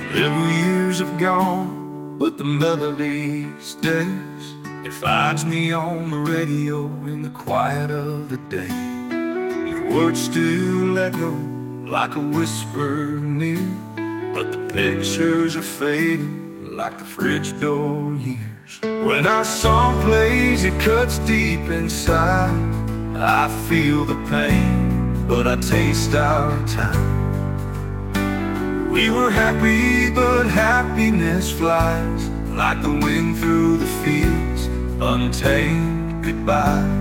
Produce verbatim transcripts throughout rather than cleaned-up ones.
Little years have gone, but the melody stays. It finds me on the radio in the quiet of the day. Your words still echo like a whisper near, but the pictures are fading like the fridge door years. When our song plays, it cuts deep inside. I feel the pain, but I taste our time. We were happy, but happiness flies like the wind through the fields, untamed goodbye.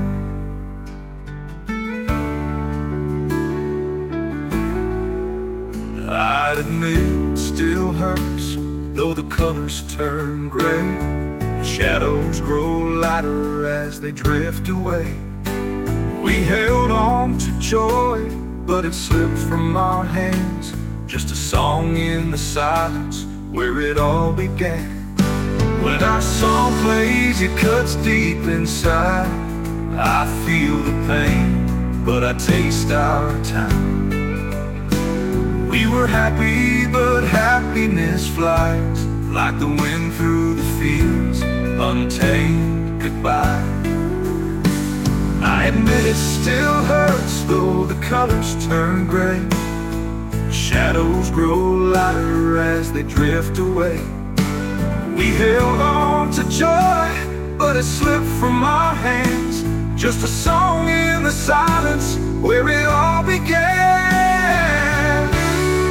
I'd admit it still hurts, though the colors turn gray. Shadows grow lighter as they drift away. We held on to joy, but it slipped from our hands. Just a song in the silence where it all began. When our song plays, it cuts deep inside. I feel the pain, but I taste our time. We were happy, but happiness flies like the wind through the fields, untamed goodbye. I admit it still hurts, though the colors turn gray. Shadows grow lighter as they drift away. We held on to joy, but it slipped from our hands. Just a song in the silence where it all began.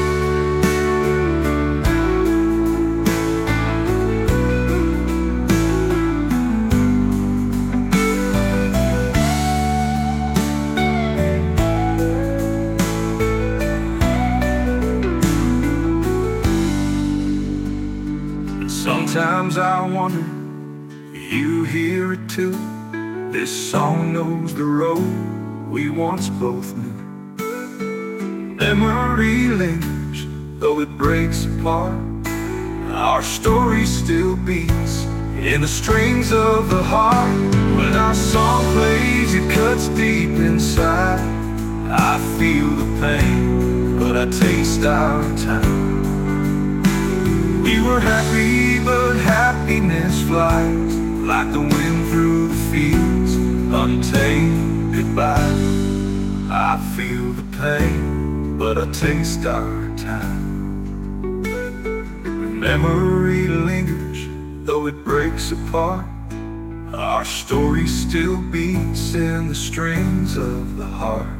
Sometimes I wonder, you hear it too. This song knows the road we once both knew. Memory lingers, though it breaks apart. Our story still beats in the strings of the heart. When our song plays, it cuts deep inside. I feel the pain, but I taste our time. We were happy, but happiness flies like the wind through the fields, untamed goodbye. I feel the pain, but I taste our time. Memory lingers, though it breaks apart. Our story still beats in the strings of the heart.